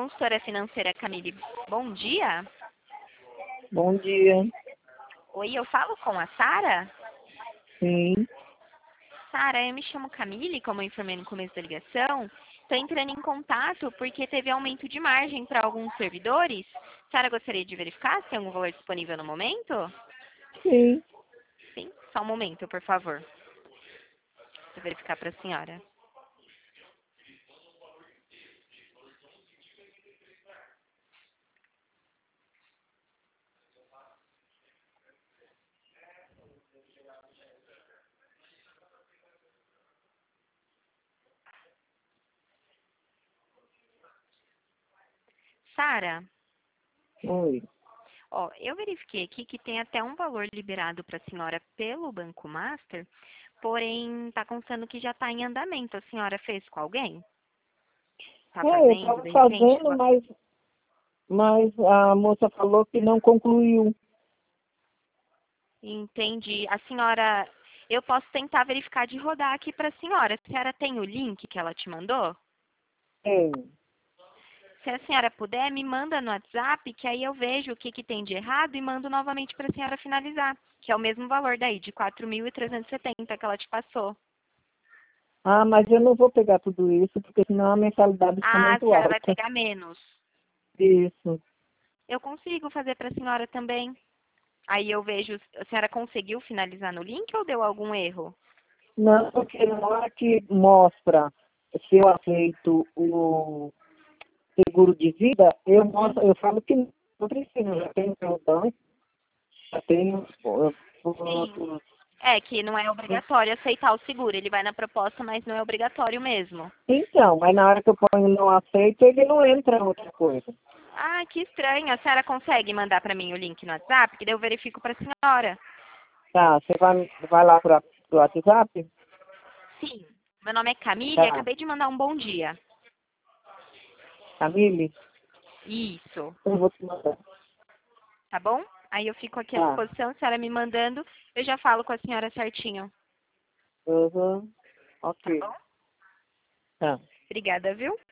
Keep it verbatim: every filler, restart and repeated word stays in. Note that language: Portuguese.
Consultora financeira Camille, bom dia. Bom dia. Oi, eu falo com a Sara? Sim. Sara, eu me chamo Camille, como eu informei no começo da ligação. Estou entrando em contato porque teve aumento de margem para alguns servidores. Sara, gostaria de verificar se tem algum valor disponível no momento? Sim. Sim, só um momento, por favor. Vou verificar para a senhora. Sara, Oi. ó, eu verifiquei aqui que tem até um valor liberado para a senhora pelo Banco Master, porém está constando que já está em andamento. A senhora fez com alguém? Está É, eu fazendo, estava de repente? fazendo, mas, mas a moça falou que não concluiu. Entendi. A senhora, eu posso tentar verificar de rodar aqui para a senhora. A senhora tem o link que ela te mandou? Tem. Se a senhora puder, me manda no WhatsApp, que aí eu vejo o que, que tem de errado e mando novamente para a senhora finalizar, que é o mesmo valor daí, de quatro mil e trezentos e setenta que ela te passou. Ah, mas eu não vou pegar tudo isso, porque senão a mensalidade fica Ah, a muito senhora vai alta. pegar menos. Isso. Eu consigo fazer para a senhora também. Aí eu vejo, a senhora conseguiu finalizar no link ou deu algum erro? Não, porque na hora que mostra se eu aceito o seguro de vida, eu mostro, eu falo que não precisa, já tenho meu banco, já tenho uh, Sim. outros. É que não é obrigatório aceitar o seguro. Ele vai na proposta, mas não é obrigatório mesmo. Então, mas na hora que eu ponho não aceito, ele não entra em outra coisa. Ah, que estranho. A senhora consegue mandar para mim o link no WhatsApp? Que daí eu verifico para a senhora. Tá, você vai, vai lá pro, pro WhatsApp? Sim. Meu nome é Camille. Tá. Acabei de mandar um bom dia. Camille, Isso. eu vou te mandar. Tá bom? Aí eu fico aqui à Tá. disposição. A senhora me mandando, eu já falo com a senhora certinho. Uhum. Tá Ok. bom? Tá. Obrigada, viu?